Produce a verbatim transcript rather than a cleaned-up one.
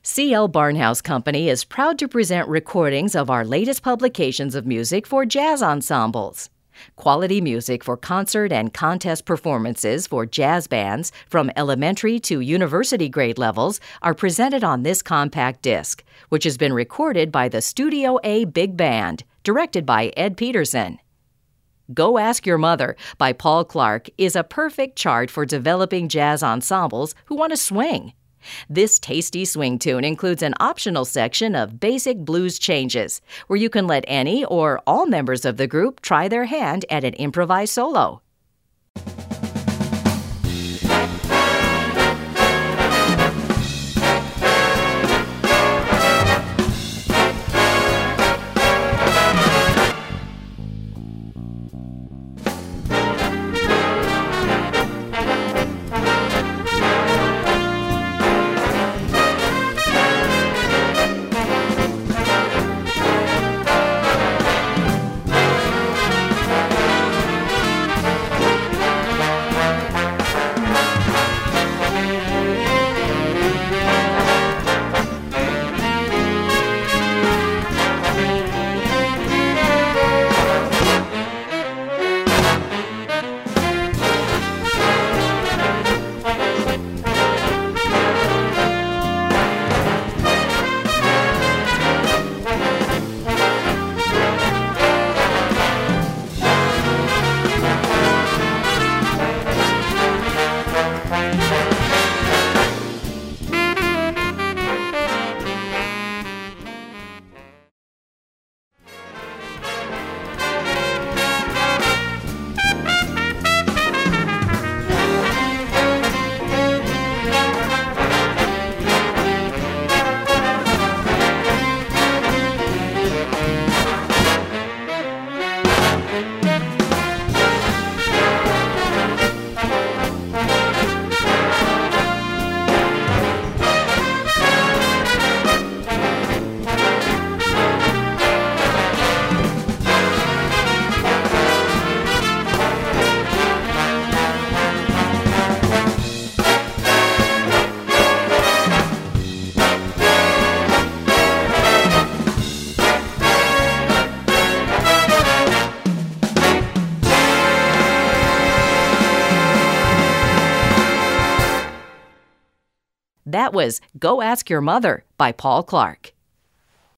C L Barnhouse Company is proud to present recordings of our latest publications of music for jazz ensembles. Quality music for concert and contest performances for jazz bands from elementary to university grade levels are presented on this compact disc, which has been recorded by the Studio A Big Band, directed by Ed Peterson. Go Ask Your Mother by Paul Clark is a perfect chart for developing jazz ensembles who want to swing. This tasty swing tune includes an optional section of basic blues changes, where you can let any or all members of the group try their hand at an improvised solo. That was Go Ask Your Mother by Paul Clark.